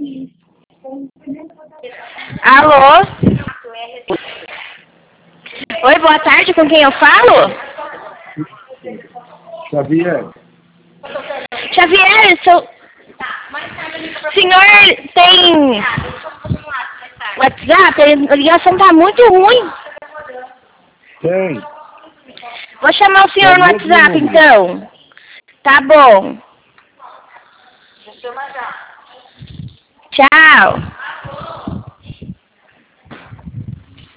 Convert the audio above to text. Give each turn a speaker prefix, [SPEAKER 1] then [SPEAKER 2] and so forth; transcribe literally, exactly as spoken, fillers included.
[SPEAKER 1] Alô? Oi, boa tarde, com quem eu falo?
[SPEAKER 2] Xavier.
[SPEAKER 1] Xavier, sou... senhor tem WhatsApp? A ligação tá muito ruim.
[SPEAKER 2] Tem.
[SPEAKER 1] Vou chamar o senhor no WhatsApp, então. Tá bom. Tchau.